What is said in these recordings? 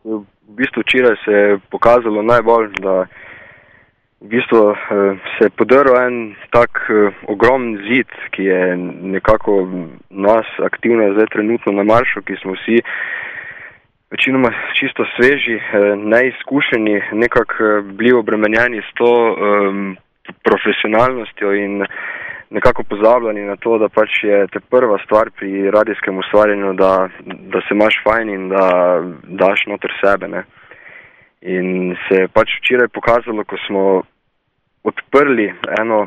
v bistvu včeraj se je pokazalo najbolj, da v bistvu se je podrl en tak ogromen zid, ki je nekako nas aktivno zdaj trenutno na maršu, ki smo vsi večinoma čisto sveži, neizkušeni, nekako bili obremenjeni s to profesionalnostjo in nekako pozabljeni na to, da pač je te prva stvar pri radijskem ustvarjanju, da se imaš fajn in da daš noter sebe, ne. In se je pač včeraj pokazalo, ko smo odprli eno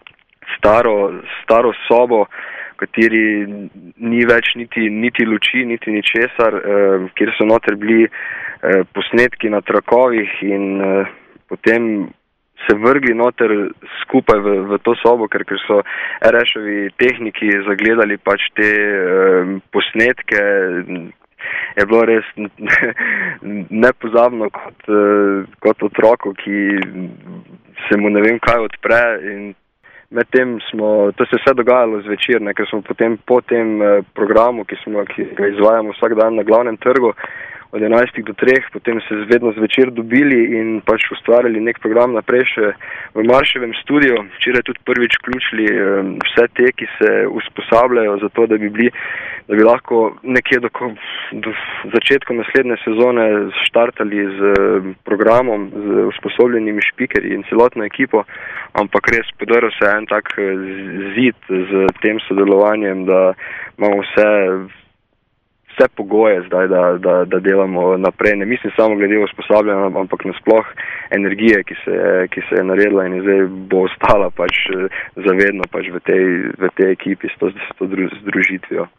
staro sobo, v kateri ni več niti luči, niti ničesar, kjer so noter bili posnetki na trakovih in potem se vrgli noter skupaj v to sobo, ker so RŠ-ovi tehniki zagledali pač te posnetke. Je bilo res nepozabno kot otroku, ki se mu ne vem kaj odpre in medtem to se vse dogajalo zvečer, ker smo potem po tem programu, ki ga izvajamo vsak dan na Glavnem trgu, od 11 do 3, potem se vedno zvečer dobili in pač ustvarjali nek program naprej še v Marševem studiu. Včeraj tudi prvič vključili vse te, ki se usposabljajo za to, da bi lahko nekje do začetka naslednje sezone štartali z programom, z usposobljenimi špikerji in celotno ekipo, ampak res podrl se en tak zid z tem sodelovanjem, da imamo vse pogoje zdaj, da delamo naprej. Ne mislim samo glede usposabljanja, ampak nasploh energije, ki se je naredila in zdaj bo ostala pač zavedno pač v tej ekipi s to združitvijo.